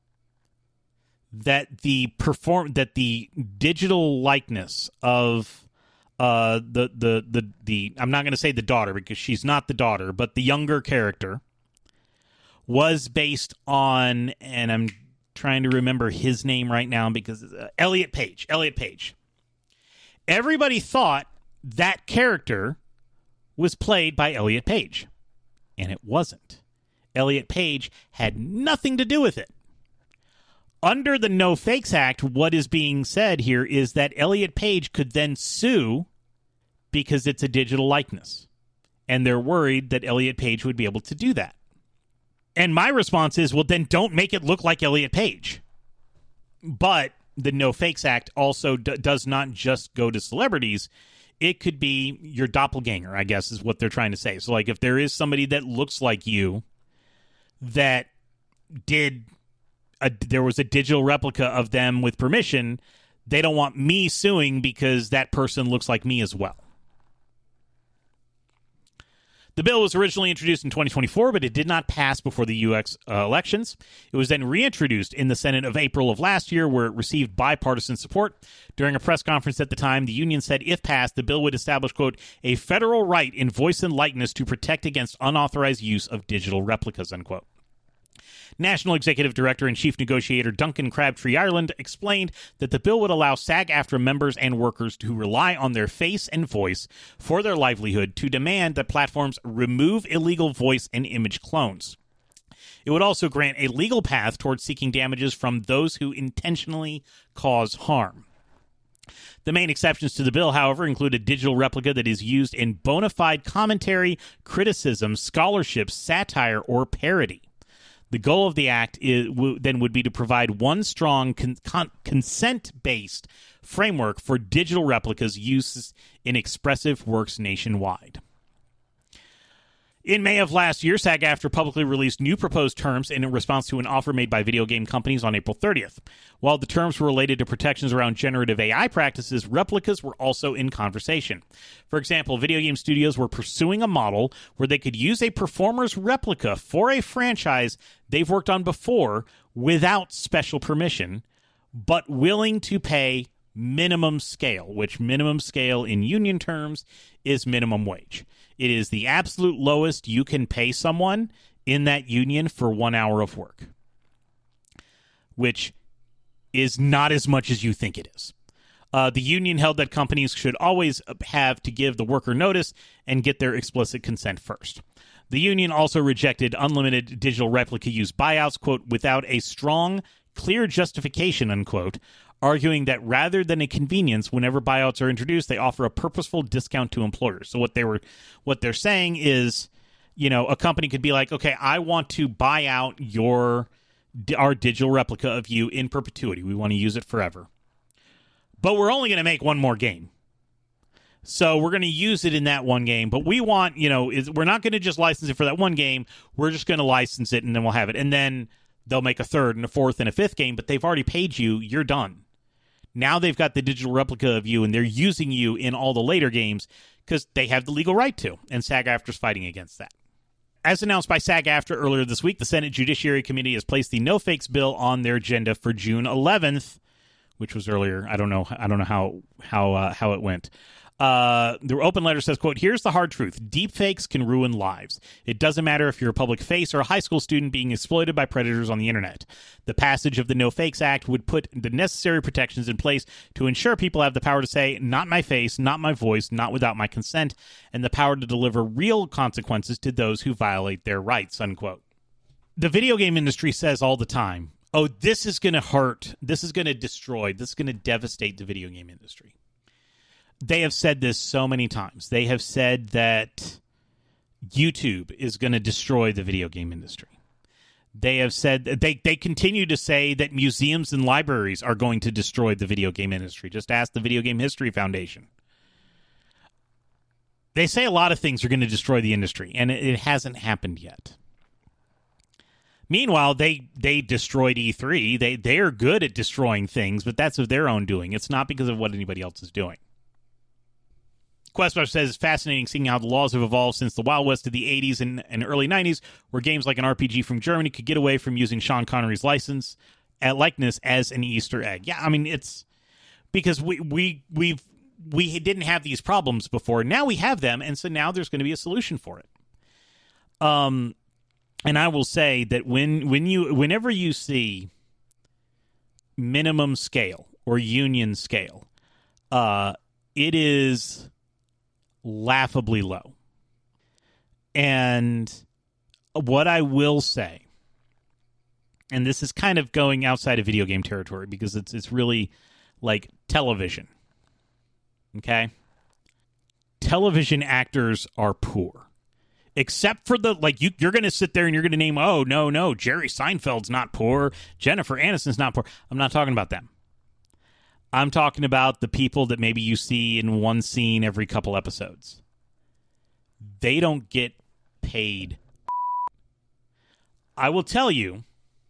S1: that the perform that the digital likeness of uh, the the the the I'm not going to say the daughter because she's not the daughter, but the younger character was based on, and I'm trying to remember his name right now because uh, Elliot Page. Elliot Page. Everybody thought that character was played by Elliot Page, and it wasn't. Elliot Page had nothing to do with it. Under the No Fakes Act, what is being said here is that Elliot Page could then sue because it's a digital likeness, and they're worried that Elliot Page would be able to do that. And my response is, well, then don't make it look like Elliot Page. But the No Fakes Act also d- does not just go to celebrities. It could be your doppelganger, I guess, is what they're trying to say. So, like, if there is somebody that looks like you that did, a, there was a digital replica of them with permission, they don't want me suing because that person looks like me as well. The bill was originally introduced in twenty twenty-four, but it did not pass before the U S uh, elections. It was then reintroduced in the Senate of April of last year, where it received bipartisan support. During a press conference at the time, the union said if passed, the bill would establish, quote, a federal right in voice and likeness to protect against unauthorized use of digital replicas, unquote. National Executive Director and Chief Negotiator Duncan Crabtree Ireland explained that the bill would allow SAG-AFTRA members and workers who rely on their face and voice for their livelihood to demand that platforms remove illegal voice and image clones. It would also grant a legal path towards seeking damages from those who intentionally cause harm. The main exceptions to the bill, however, include a digital replica that is used in bona fide commentary, criticism, scholarship, satire, or parody. The goal of the act is, w- then would be to provide one strong con- con- consent-based framework for digital replicas used in expressive works nationwide. In May of last year, SAG-AFTRA publicly released new proposed terms in response to an offer made by video game companies on April thirtieth. While the terms were related to protections around generative A I practices, replicas were also in conversation. For example, video game studios were pursuing a model where they could use a performer's replica for a franchise they've worked on before without special permission, but willing to pay minimum scale, which minimum scale in union terms is minimum wage. It is the absolute lowest you can pay someone in that union for one hour of work, which is not as much as you think it is. Uh, the union held that companies should always have to give the worker notice and get their explicit consent first. The union also rejected unlimited digital replica use buyouts, quote, without a strong, clear justification, unquote, arguing that rather than a convenience, whenever buyouts are introduced, they offer a purposeful discount to employers. So what they were, what they're saying is, you know, a company could be like, okay, I want to buy out your our digital replica of you in perpetuity. We want to use it forever. But we're only going to make one more game. So we're going to use it in that one game. But we want, you know, is we're not going to just license it for that one game. We're just going to license it and then we'll have it. And then They'll make a third and a fourth and a fifth game, but they've already paid you. You're done. Now they've got the digital replica of you, and they're using you in all the later games because they have the legal right to, and SAG-AFTRA's fighting against that. As announced by SAG-AFTRA earlier this week, the Senate Judiciary Committee has placed the No Fakes bill on their agenda for June eleventh, which was earlier. I don't know. I don't know how how uh, how it went. Uh, the open letter says, quote, "Here's the hard truth. Deepfakes can ruin lives. It doesn't matter if you're a public face or a high school student being exploited by predators on the internet. The passage of the No Fakes Act would put the necessary protections in place to ensure people have the power to say, not my face, not my voice, not without my consent, and the power to deliver real consequences to those who violate their rights," unquote. The video game industry says all the time, oh, this is going to hurt, this is going to destroy, this is going to devastate the video game industry. They have said this so many times. They have said that YouTube is going to destroy the video game industry. They have said they they continue to say that museums and libraries are going to destroy the video game industry. Just ask the Video Game History Foundation. They say a lot of things are going to destroy the industry, and it, it hasn't happened yet. Meanwhile, they they destroyed E three. They they are good at destroying things, but that's of their own doing. It's not because of what anybody else is doing. Questbar says it's fascinating seeing how the laws have evolved since the Wild West of the eighties and, and early nineties, where games like an R P G from Germany could get away from using Sean Connery's license at likeness as an Easter egg. Yeah, I mean, it's because we we we've we didn't have these problems before. Now we have them, and so now there's going to be a solution for it. Um, and I will say that when when you whenever you see minimum scale or union scale, uh, it is laughably low. And what I will say, and this is kind of going outside of video game territory because it's it's really like television. Okay? Television actors are poor. Except for the, like, you, you're going to sit there and you're going to name, oh, no, no, Jerry Seinfeld's not poor, Jennifer Aniston's not poor. I'm not talking about them. I'm talking about the people that maybe you see in one scene every couple episodes. They don't get paid. I will tell you,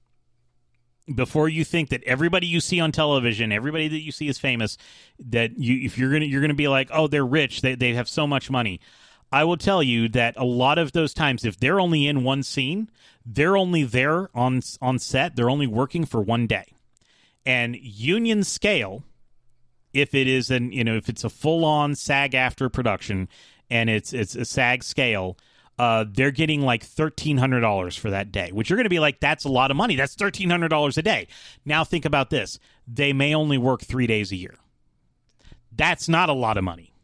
S1: before you think that everybody you see on television, everybody that you see is famous, that you if you're gonna you're gonna be like, oh, they're rich, they they have so much money. I will tell you that a lot of those times, if they're only in one scene, they're only there on on set. They're only working for one day, and union scale. If it is an, you know, if it's a full-on SAG-AFTRA production and it's it's a SAG scale, uh, they're getting like thirteen hundred dollars for that day, which you're going to be like, that's a lot of money. That's thirteen hundred dollars a day. Now think about this. They may only work three days a year. That's not a lot of money.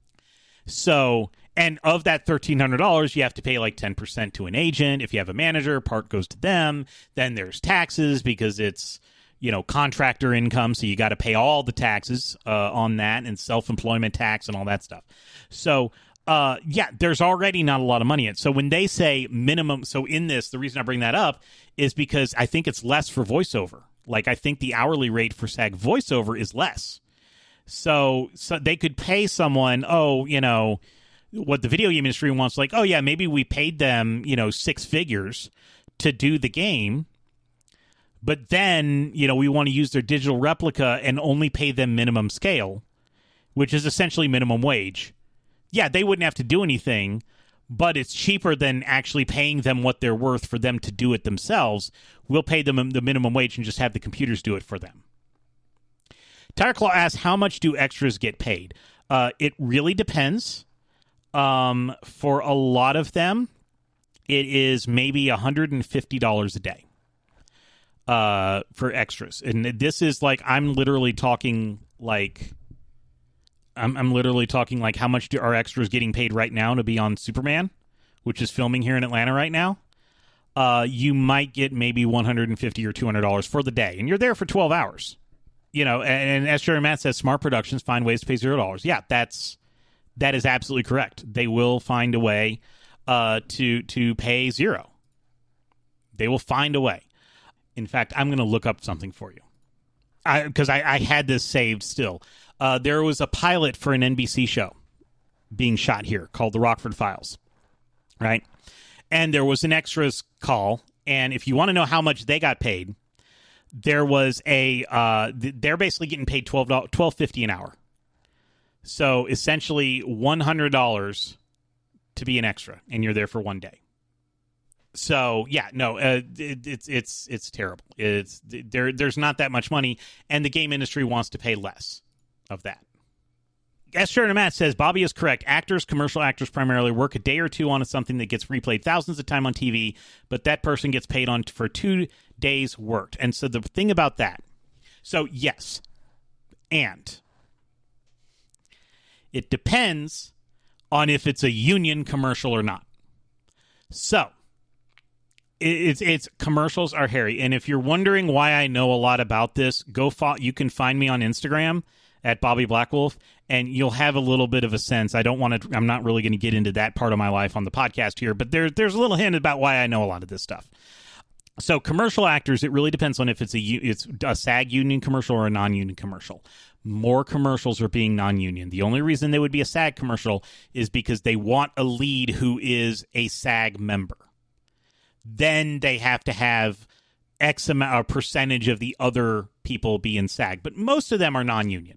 S1: So, and of that thirteen hundred dollars, you have to pay like ten percent to an agent. If you have a manager, part goes to them. Then there's taxes because it's, you know, contractor income, so you got to pay all the taxes uh, on that and self-employment tax and all that stuff. So, uh, yeah, there's already not a lot of money in it. So when they say minimum, so in this, the reason I bring that up is because I think it's less for voiceover. Like, I think the hourly rate for SAG voiceover is less. So, so they could pay someone, oh, you know, what the video game industry wants, like, oh, yeah, maybe we paid them, you know, six figures to do the game. But then, you know, we want to use their digital replica and only pay them minimum scale, which is essentially minimum wage. Yeah, they wouldn't have to do anything, but it's cheaper than actually paying them what they're worth for them to do it themselves. We'll pay them the minimum wage and just have the computers do it for them. Tireclaw asks, how much do extras get paid? Uh, it really depends. Um, for a lot of them, it is maybe one hundred fifty dollars a day. Uh, for extras. And this is like, I'm literally talking like, I'm, I'm literally talking like how much do our extras getting paid right now to be on Superman, which is filming here in Atlanta right now. Uh, you might get maybe one hundred fifty or two hundred dollars for the day, and you're there for twelve hours. You know, and, and as Jerry Matt says, smart productions find ways to pay zero dollars. Yeah, that's, that is absolutely correct. They will find a way uh, to, to pay zero. They will find a way. In fact, I'm going to look up something for you because I, I, I had this saved still. Uh, there was a pilot for an N B C show being shot here called The Rockford Files, right? And there was an extras call And if you want to know how much they got paid, there was a uh, they're basically getting paid twelve twelve fifty an hour. So essentially one hundred dollars to be an extra, and you're there for one day. So yeah, no, uh, it, it's it's it's terrible. It's there. There's not that much money, and the game industry wants to pay less of that. S. Sheridan Matt says Bobby is correct. Actors, commercial actors primarily, work a day or two on something that gets replayed thousands of times on T V, but that person gets paid on for two days worked. And so the thing about that, so yes, and it depends on if it's a union commercial or not. So it's it's commercials are hairy, and if you're wondering why I know a lot about this, go fo- you can find me on Instagram at Bobby Blackwolf, and you'll have a little bit of a sense. I don't want to, I'm not really going to get into that part of my life on the podcast here, but there, there's a little hint about why I know a lot of this stuff. So commercial actors, it really depends on if it's a, it's a SAG union commercial or a non-union commercial. More commercials are being non-union. The only reason they would be a SAG commercial is because they want a lead who is a SAG member. Then they have to have X amount, a percentage of the other people be in SAG, but most of them are non-union.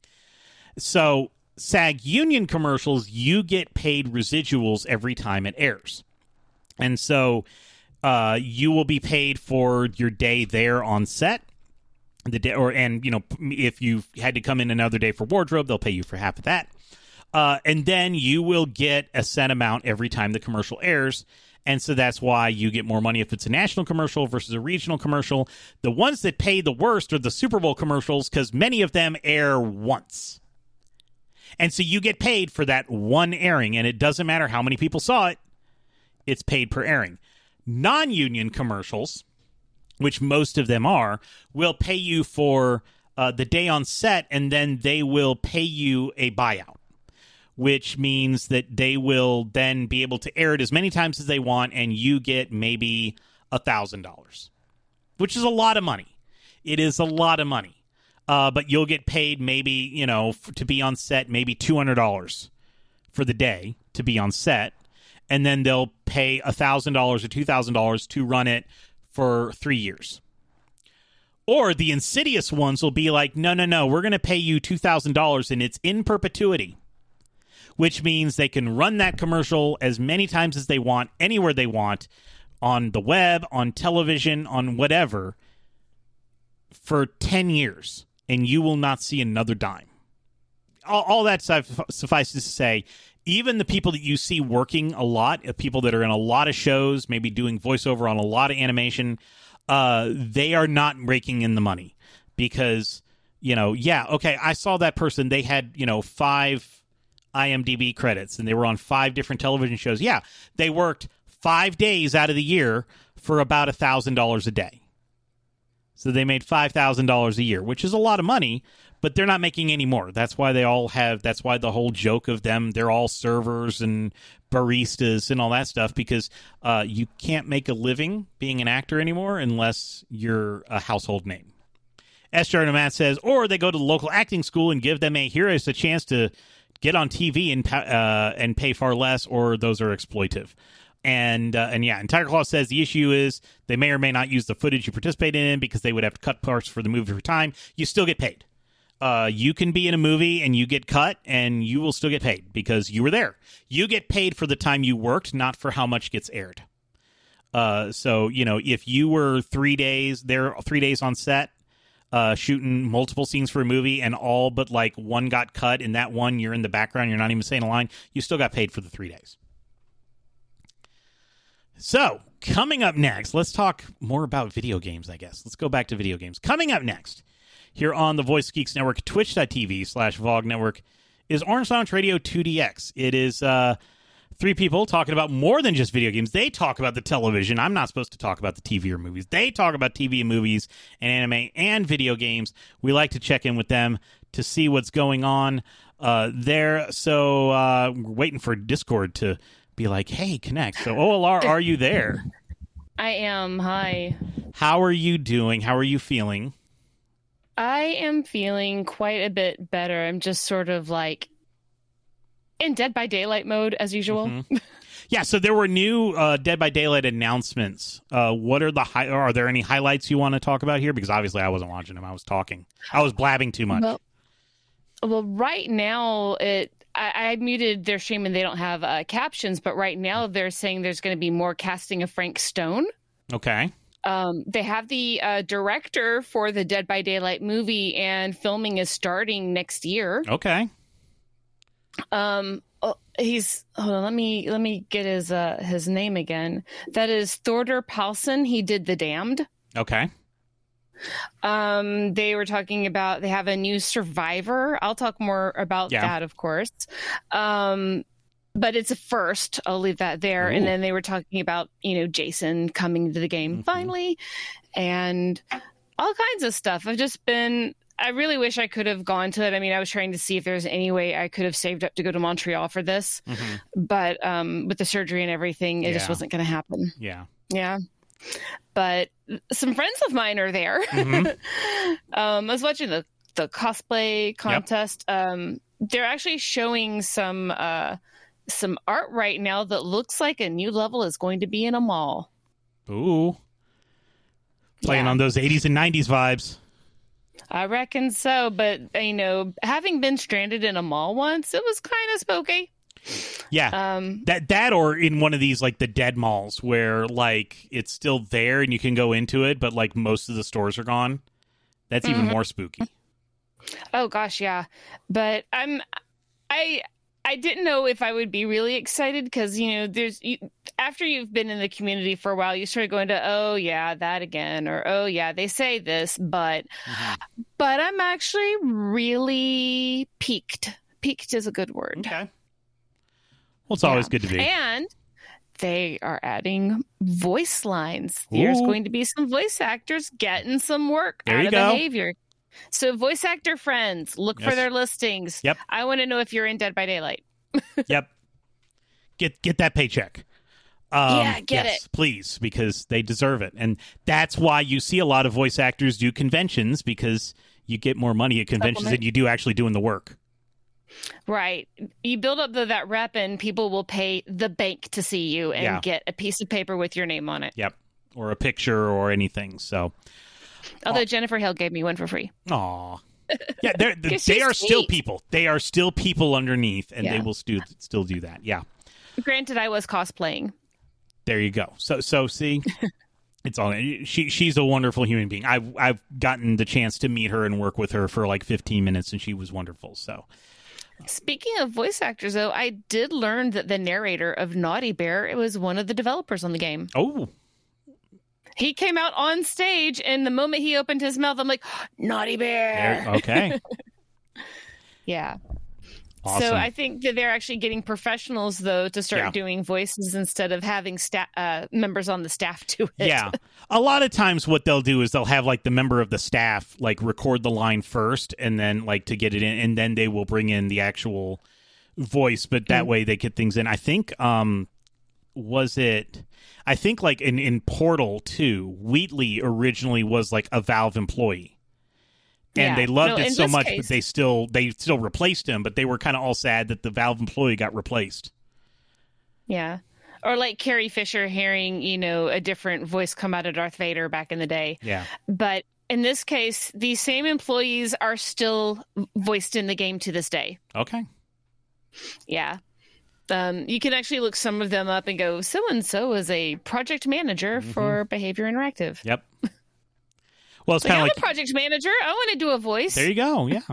S1: So SAG union commercials, you get paid residuals every time it airs. And so uh, you will be paid for your day there on set. The day, or and you know, if you had to come in another day for wardrobe, they'll pay you for half of that. Uh, and then you will get a set amount every time the commercial airs. And so that's why you get more money if it's a national commercial versus a regional commercial. The ones that pay the worst are the Super Bowl commercials because many of them air once. And so you get paid for that one airing, and it doesn't matter how many people saw it. It's paid per airing. Non-union commercials, which most of them are, will pay you for uh, the day on set, and then they will pay you a buyout, which means that they will then be able to air it as many times as they want, and you get maybe one thousand dollars, which is a lot of money. It is a lot of money. Uh, but you'll get paid maybe, you know, f- to be on set, maybe two hundred dollars for the day to be on set. And then they'll pay one thousand dollars or two thousand dollars to run it for three years. Or the insidious ones will be like, no, no, no, we're going to pay you two thousand dollars and it's in perpetuity, which means they can run that commercial as many times as they want, anywhere they want, on the web, on television, on whatever, for ten years. And you will not see another dime. All, all that stuff suffices to say, even the people that you see working a lot, people that are in a lot of shows, maybe doing voiceover on a lot of animation, uh, they are not raking in the money. Because, you know, yeah, okay, I saw that person. They had, you know, five I M D B credits, and they were on five different television shows. Yeah, they worked five days out of the year for about one thousand dollars a day. So they made five thousand dollars a year, which is a lot of money, but they're not making any more. That's why they all have, that's why the whole joke of them, they're all servers and baristas and all that stuff, because uh, you can't make a living being an actor anymore unless you're a household name. S. Jordan Matt says, or they go to the local acting school and give them a heroes a chance to get on T V and uh, and pay far less, or those are exploitive. And, uh, and yeah, and Tiger Claw says the issue is they may or may not use the footage you participated in because they would have to cut parts for the movie for time. You still get paid. Uh, you can be in a movie and you get cut and you will still get paid because you were there. You get paid for the time you worked, not for how much gets aired. Uh, so, you know, if you were three days there, three days on set, uh, shooting multiple scenes for a movie and all but like one got cut, and that one you're in the background, you're not even saying a line, you still got paid for the three days. So, coming up next, let's talk more about video games, I guess. Let's go back to video games. Coming up next, here on the Voice Geeks Network, twitch.tv slash VOG Network, is Orange Lounge Radio two D X. It is uh, three people talking about more than just video games. They talk about the television. I'm not supposed to talk about the T V or movies. They talk about T V and movies and anime and video games. We like to check in with them to see what's going on uh, there. So, uh, we're waiting for Discord to be like, hey, connect. So, O L R, are you there?
S6: I am. Hi.
S1: How are you doing? How are you feeling?
S6: I am feeling quite a bit better. I'm just sort of like in Dead by Daylight mode as usual. Mm-hmm.
S1: Yeah, so there were new uh, Dead by Daylight announcements. Uh, what are the hi- are there any highlights you want to talk about here? Because obviously I wasn't watching them. I was talking. I was blabbing too much.
S6: Well, well right now, it I, I muted their stream and they don't have uh, captions, but right now they're saying there's going to be more casting of Frank Stone.
S1: Okay.
S6: Um, they have the uh, director for the Dead by Daylight movie, and filming is starting next year.
S1: Okay.
S6: Um, oh, he's hold on. Let me let me get his uh his name again. That is Thorder Paulson. He did The Damned.
S1: Okay.
S6: Um, they were talking about they have a new Survivor. I'll talk more about
S1: Yeah.
S6: that, of course. Um, but it's a first. I'll leave that there.
S1: Ooh.
S6: And then they were talking about you know Jason coming to the game
S1: Mhm.
S6: finally, and all kinds of stuff. I've just been. I really wish I could have gone to it. I mean, I was trying to see if there's any way I could have saved up to go to Montreal for this,
S1: Mhm.
S6: but um, with the surgery and everything, it just
S1: Yeah.
S6: wasn't going to happen.
S1: Yeah.
S6: Yeah. But some friends of mine are there.
S1: Mhm.
S6: um, I was watching the, the cosplay contest. Um, they're actually showing some uh, some art right now that looks like a new level is going to be in a mall.
S1: Ooh. Playing
S6: Yeah.
S1: on those eighties and nineties vibes.
S6: I reckon so, but you know, having been stranded in a mall once, it was kind of spooky.
S1: Yeah.
S6: Um,
S1: That that or in one of these like the dead malls where like it's still there and you can go into it, but like most of the stores are gone. That's even
S6: Mhm.
S1: more spooky.
S6: oh gosh, yeah. But I'm, I, I didn't know if I would be really excited because you know, there's you, after you've been in the community for a while, you start going to, oh yeah, that again, or oh yeah, they say this, but,
S1: Mhm.
S6: but I'm actually really piqued. Piqued is a good word.
S1: Okay. Well, it's always
S6: Yeah.
S1: good to be.
S6: And they are adding voice lines. There's
S1: Ooh.
S6: going to be some voice actors getting some work
S1: There
S6: out
S1: you
S6: of
S1: go.
S6: behavior. So, voice actor friends, look for
S1: Yes.
S6: their listings.
S1: Yep.
S6: I want to know if you're in Dead by Daylight.
S1: Yep. Get get that paycheck. Um,
S6: Yeah, get
S1: yes, please, because they deserve it, and that's why you see a lot of voice actors do conventions because you get more money at conventions
S6: Supplement.
S1: than you do actually doing the work.
S6: Right. You build up the, that rep, and people will pay the bank to see you and
S1: Yeah.
S6: get a piece of paper with your name on it.
S1: Yep, or a picture or anything. So,
S6: Although Jennifer Hill gave me one for free.
S1: aw, yeah, they're, they
S6: 'Cause she's
S1: are still
S6: sweet.
S1: people. They are still people underneath, and they
S6: Yeah.
S1: will stu- still do that. Yeah.
S6: Granted, I was cosplaying.
S1: There you go. So so see, it's all she. She's a wonderful human being. I've I've gotten the chance to meet her and work with her for like fifteen minutes, and she was wonderful. So
S6: Speaking of voice actors, though, I did learn that the narrator of Naughty Bear, it was one of the developers on the game.
S1: oh
S6: He came out on stage, and the moment he opened his mouth, I'm like, Naughty Bear.
S1: there, okay,
S6: Yeah.
S1: awesome.
S6: So I think that they're actually getting professionals, though, to start
S1: Yeah.
S6: doing voices instead of having sta- uh, members on the staff do it.
S1: Yeah. A lot of times what they'll do is they'll have like the member of the staff like record the line first and then like to get it in and then they will bring in the actual voice, but that
S6: Mm.
S1: way they get things in. I think um was it I think like in, in Portal two, Wheatley originally was like a Valve employee. And
S6: Yeah.
S1: they loved
S6: No,
S1: it
S6: in
S1: so
S6: this
S1: much,
S6: case-
S1: but they still they still replaced him, but they were kind of all sad that the Valve employee got replaced.
S6: Yeah. Or like Carrie Fisher hearing, you know, a different voice come out of Darth Vader back in the day.
S1: Yeah.
S6: But in this case, these same employees are still voiced in the game to this day.
S1: Okay.
S6: Yeah. Um, you can actually look some of them up and go, so and so is a project manager
S1: Mhm.
S6: for Behavior Interactive.
S1: Yep. Well, it's
S6: Like,
S1: kind
S6: I'm
S1: of like
S6: a project manager. I want to do a voice.
S1: there you go. Yeah.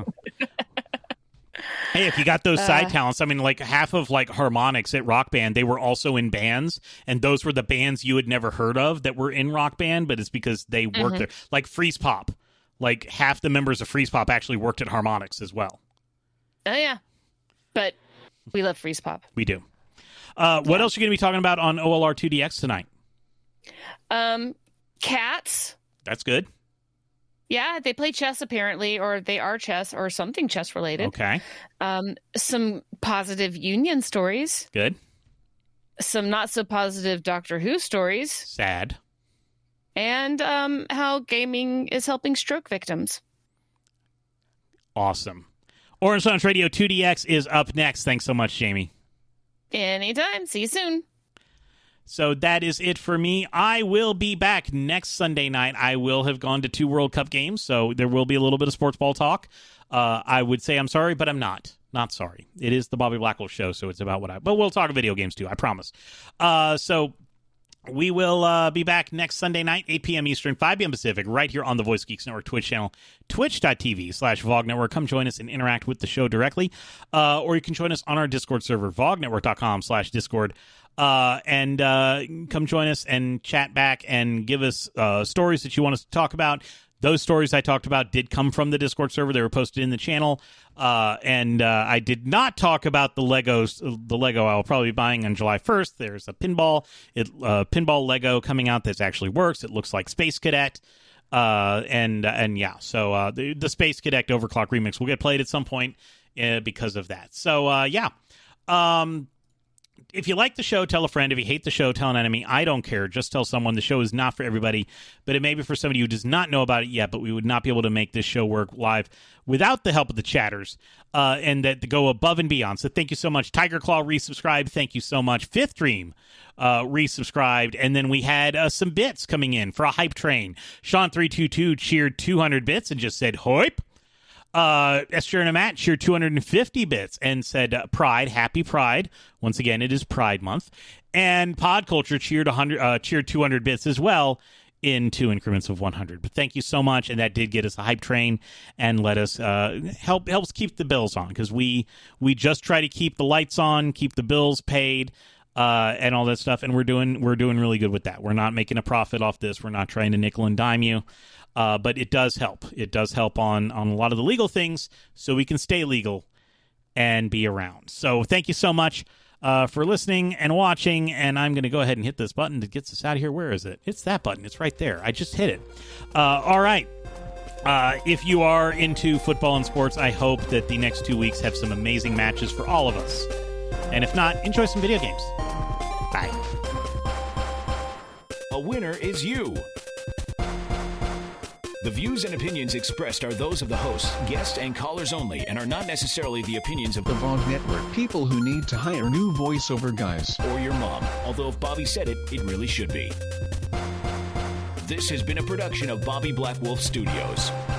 S1: Hey, if you got those side
S6: Uh,
S1: talents, I mean, like half of like Harmonix at Rock Band, they were also in bands, and those were the bands you had never heard of that were in Rock Band, but it's because they worked
S6: Mhm.
S1: there. Like Freeze Pop, like half the members of Freeze Pop actually worked at Harmonix as well.
S6: Oh, yeah. But we love Freeze Pop.
S1: We do. Uh, what else are you going to be talking about on O L R two D X tonight?
S6: Um, cats.
S1: That's good.
S6: Yeah, they play chess apparently, or they are chess or something chess related.
S1: Okay,
S6: Um, some positive Union stories,
S1: good.
S6: some not so positive Doctor Who stories,
S1: Sad.
S6: and um, how gaming is helping stroke victims.
S1: Awesome. Orange Lounge Radio two D X is up next. Thanks so much, Jamie.
S6: Anytime. See you soon.
S1: So that is it for me. I will be back next Sunday night. I will have gone to two World Cup games, so there will be a little bit of sports ball talk. Uh, I would say I'm sorry, but I'm not. Not sorry. It is the Bobby Blackwolf Show, so it's about what I... But we'll talk video games, too, I promise. Uh, so we will uh, be back next Sunday night, eight p.m. Eastern, five p.m. Pacific, right here on the Voice Geeks Network Twitch channel, twitch.tv slash VOG Network. Come join us and interact with the show directly. Uh, or you can join us on our Discord server, vognetwork.com slash Discord. Uh, and uh, come join us and chat back and give us uh, stories that you want us to talk about. Those stories I talked about did come from the Discord server. They were posted in the channel. Uh, and uh, I did not talk about the Legos, the Lego I will probably be buying on July first. There's a pinball, it, uh, pinball Lego coming out that actually works. It looks like Space Cadet. Uh, and, and yeah, so uh, the, the Space Cadet Overclock remix will get played at some point uh, because of that. So, uh, yeah. Um... If you like the show, tell a friend. If you hate the show, tell an enemy. I don't care. Just tell someone. The show is not for everybody, but it may be for somebody who does not know about it yet, but we would not be able to make this show work live without the help of the chatters, uh, and that to go above and beyond. So thank you so much. Tiger Claw resubscribed. Thank you so much. Fifth Dream uh, resubscribed. And then we had uh, some bits coming in for a hype train. Sean three two two cheered two hundred bits and just said, hoip. Uh, Esther and Matt cheered two hundred fifty bits and said, uh, Pride, happy Pride. Once again, it is Pride Month. And Pod Culture cheered one hundred, uh, cheered two hundred bits as well in two increments of one hundred. But thank you so much, and that did get us a hype train and let us uh, help helps keep the bills on, because we we just try to keep the lights on, keep the bills paid, uh, and all that stuff. And we're doing we're doing really good with that. We're not making a profit off this. We're not trying to nickel and dime you. Uh, but it does help. It does help on, on a lot of the legal things, so we can stay legal and be around. So thank you so much uh, for listening and watching, and I'm going to go ahead and hit this button that gets us out of here. Where is it? It's that button. It's right there. I just hit it. Uh, all right. Uh, if you are into football and sports, I hope that the next two weeks have some amazing matches for all of us. And if not, enjoy some video games. Bye.
S5: A winner is you. The views and opinions expressed are those of the hosts, guests, and callers only, and are not necessarily the opinions of
S7: the VOG Network. People who need to hire new voiceover guys.
S5: Or your mom. Although if Bobby said it, it really should be. This has been a production of Bobby Blackwolf Studios.